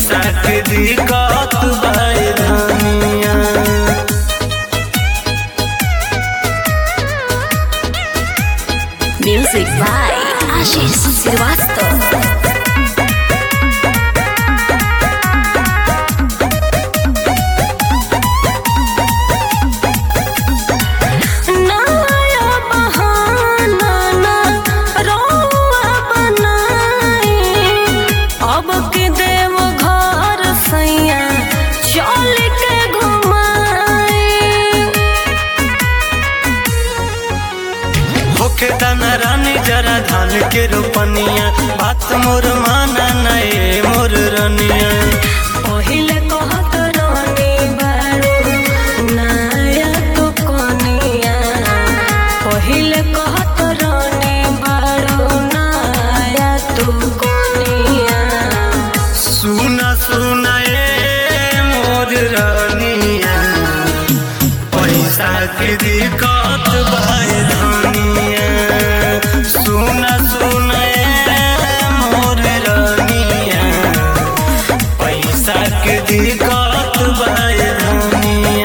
पैसा के दिक्कत बाए धनिया। Music by Ashish Srivastava. होके दाना रानी जरा धान के रोपनिया, बात मोर माना नए मोर रनिया। पहिले कहत रानी बारू नया तो कनिया, पहिले कहत रानी बारू नया तो कनिया। सुना सुना ए मोर रनिया, पैसा के दिक्कत बाए धनिया। सुना सुना ए मोर रनिया, पैसा के दिक्कत बाए धनिया।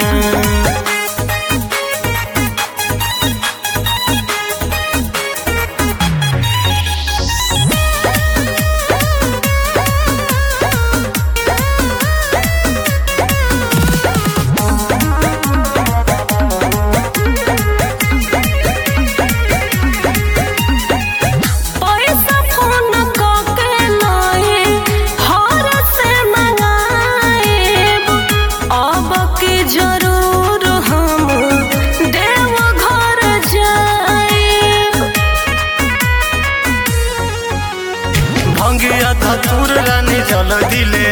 भंगिया धतूर रानी जल दिले